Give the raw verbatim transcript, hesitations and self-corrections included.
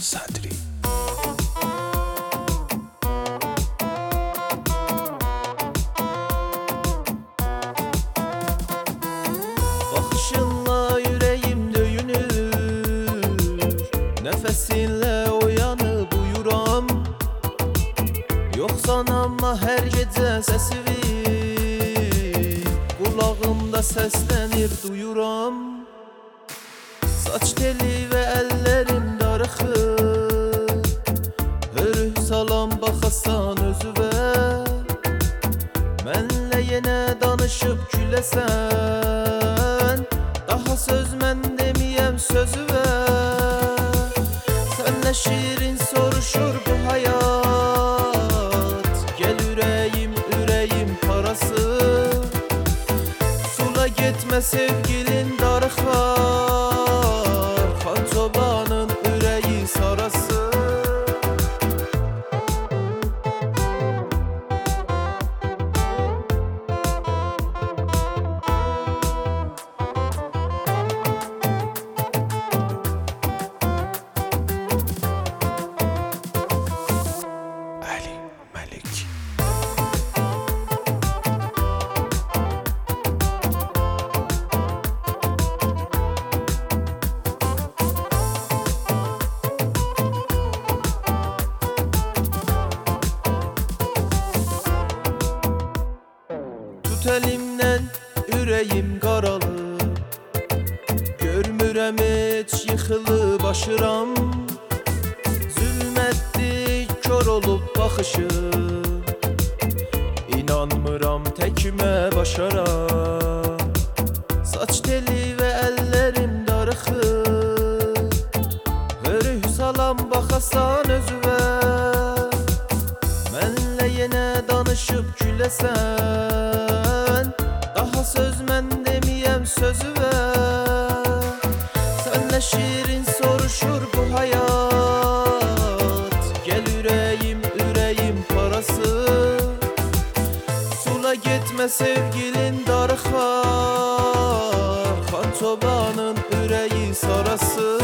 Sadri. Bakışınla yüreğim döyünür, nefesinle uyanıp uyuram. Yoksan ama her gece sesini kulağımda seslenir duyuram. Saç teli ve ellerim darıxır, hörüh salam baxasan özüvə. Mənlə yenə danışıb güləsən, daha söz mən deməyəm sözüvə. Sənlə şirin soruşur bu hayat, gəl ürəyim, ürəyim parası. Sula getmə sevgilin darıxar, Xan çobanın ürəyi sarası. Ali Malik. Tut elimdən ürəyim qaralıb, görmürəm heç yıxılıb aşıram. Zülmətdi kör olub baxışım, İnanmıram təkmə başara. Saç teli və əllərim darıxır, hörüh salam baxasan özüvə. Mənlə yenə danışıb güləsən, daha söz mən deməyəm sözüvə. Sənlə şirin soruşur bu hayat, gəl ürəyim, ürəyim parası. Sula getmə sevgilin darıxar, Xan çobanın ürəyi sarası.